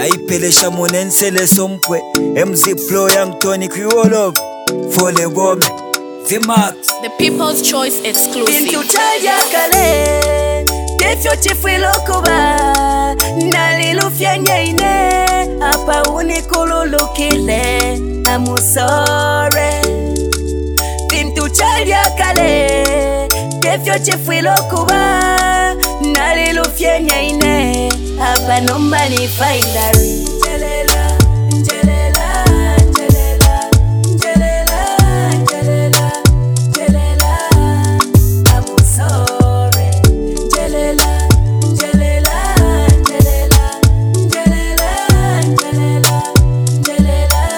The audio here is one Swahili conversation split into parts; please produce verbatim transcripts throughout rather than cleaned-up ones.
naipelesha monensele sompwe M Z Flow Young Tony Kriolov Fole Gome Zimax The People's Choice exclusive. Bintu chaja kale Defyo chifwilo kuba Nalilufya nyeine Apa unikululukile Amusore Bintu chaja kale Defyo chifwilo kuba Nalilufya nyeine Apa numbani faindari Jelela, jelela, jelela, jelela, jelela, jelela, amusore. Jelela, jelela, jelela, jelela, jelela, jelela,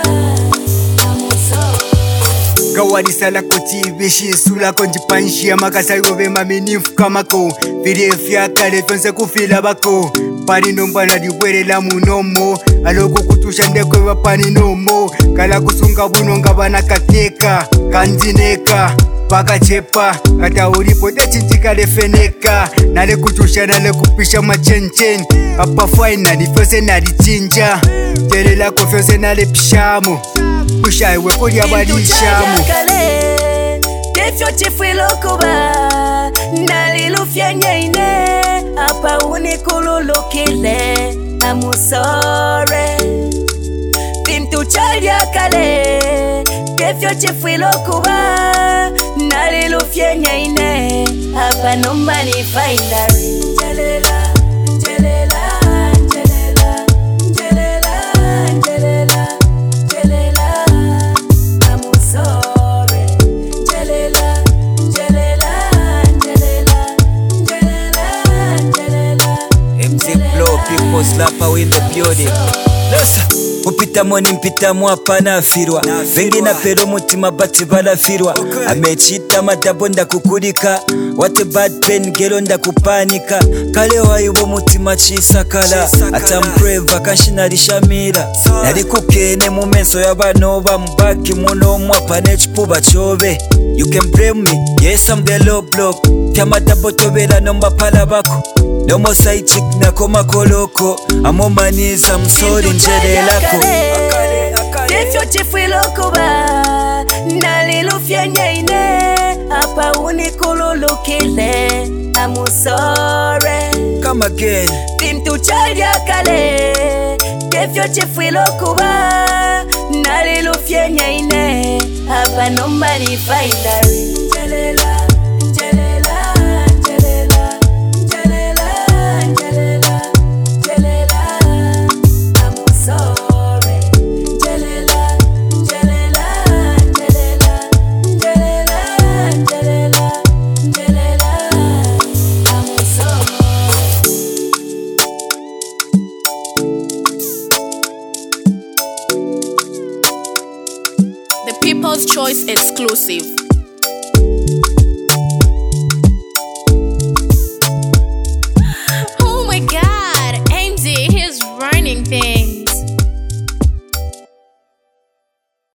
amusore. Gawarisala kuti vishisula konjipanshia makasayo vemaminifu kamako virefya kale tonse kufila bako pani nombana diwerela munomo aloko kutusha ndekwe bapani nomo kala kusunga bunonga bana kateka kanzineka pakachepa kata ulipo dechintika lefeneka nale kutusha nale kupisha machenchen apa final fyose nalichinja jelela ko fyose nale pishamo pusha iwe kuri abalishamo Defyo chifwilo kuba Nalilufya nyeine Apa unikululukile Amusore Bintu chaja kale Defyo chifwilo kuba Nalilufya nyeine Apa numbani faindari Jelela, jelela, jelela, jelela, jelela, jelela, amusore. Jelela, jelela, jelela, jelela, jelela, M Z Flow People Slapper win the building. Listen Upita moni mpita mwapa na afirwa Vengi na pero mutima bati balafirwa Amechita madabo nda kukurika What a bad pen gelo nda kupanika Kale waibo mutima chisakala Ata mpreva kanshina rishamira Nari kukene mumenso yabanoba mbaki muno mwapa nechipuba chove You can blame me, yes I'm the low block Kya madabo tobela nomba pala bako No more side chick na koma koloko Amo maniza I'm sorry njelelako Defyo chifwilo kuba Nalilufya nyeine Apa unikululukile Amusore Come again Bintu chaja kale Defyo chifwilo kuba Nalilufya nyeine Apa numbani faindari Jelela, jelela, jelela, jelela, jelela, jelela, amusore. Jelela, jelela, jelela, jelela, jelela, jelela, amusore. The People's Choice exclusive.